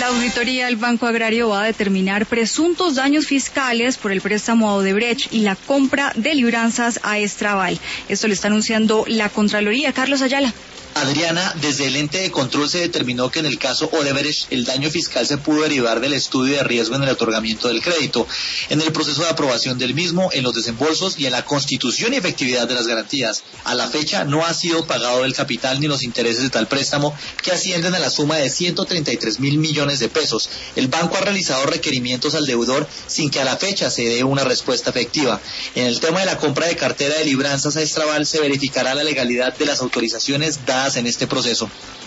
auditoría del Banco Agrario va a determinar presuntos daños fiscales por el préstamo a Odebrecht y la compra de libranzas a Estraval. Esto lo está anunciando la Contraloría. Carlos Ayala. Adriana, desde el ente de control se determinó que en el caso Odebrecht el daño fiscal se pudo derivar del estudio de riesgo en el otorgamiento del crédito, en el proceso de aprobación del mismo, en los desembolsos y en la constitución y efectividad de las garantías. A la fecha no ha sido pagado el capital ni los intereses de tal préstamo, que ascienden a la suma de 133.000 millones de pesos. El banco ha realizado requerimientos al deudor sin que a la fecha se dé una respuesta efectiva. En el tema de la compra de cartera de libranzas a Estraval se verificará la legalidad de las autorizaciones dadas en este proceso.